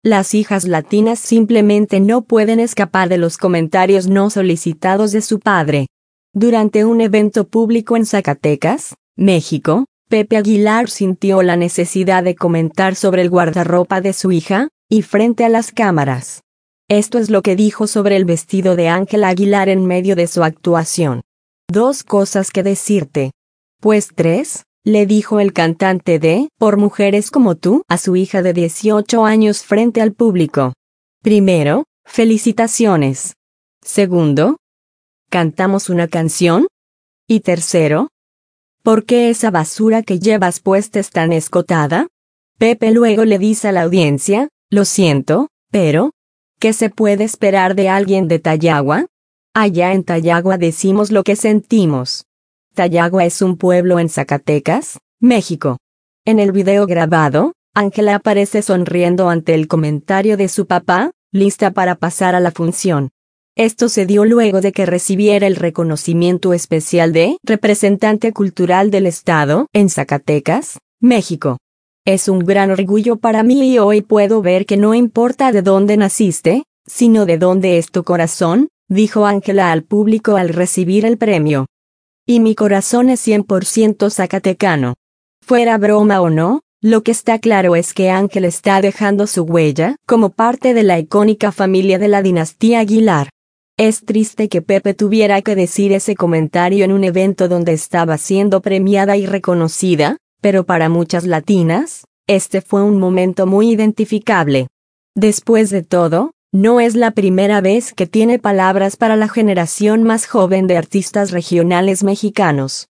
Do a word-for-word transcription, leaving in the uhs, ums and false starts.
las hijas latinas simplemente no pueden escapar de los comentarios no solicitados de su padre. Durante un evento público en Zacatecas, México, Pepe Aguilar sintió la necesidad de comentar sobre el guardarropa de su hija, y frente a las cámaras. Esto es lo que dijo sobre el vestido de Ángela Aguilar en medio de su actuación. Dos cosas que decirte. Pues tres, le dijo el cantante de Por Mujeres Como Tú a su hija de dieciocho años frente al público. Primero, felicitaciones. Segundo, ¿cantamos una canción? Y tercero, ¿por qué esa basura que llevas puesta es tan escotada? Pepe luego le dice a la audiencia, lo siento, pero, ¿qué se puede esperar de alguien de Tayagua? Allá en Tayagua decimos lo que sentimos. Tayagua es un pueblo en Zacatecas, México. En el video grabado, Ángela aparece sonriendo ante el comentario de su papá, lista para pasar a la función. Esto se dio luego de que recibiera el reconocimiento especial de representante cultural del Estado en Zacatecas, México. Es un gran orgullo para mí y hoy puedo ver que no importa de dónde naciste, sino de dónde es tu corazón, dijo Ángela al público al recibir el premio. Y mi corazón es cien por ciento zacatecano. Fuera broma o no, lo que está claro es que Ángela está dejando su huella como parte de la icónica familia de la dinastía Aguilar. Es triste que Pepe tuviera que decir ese comentario en un evento donde estaba siendo premiada y reconocida, pero para muchas latinas, este fue un momento muy identificable. Después de todo, no es la primera vez que tiene palabras para la generación más joven de artistas regionales mexicanos.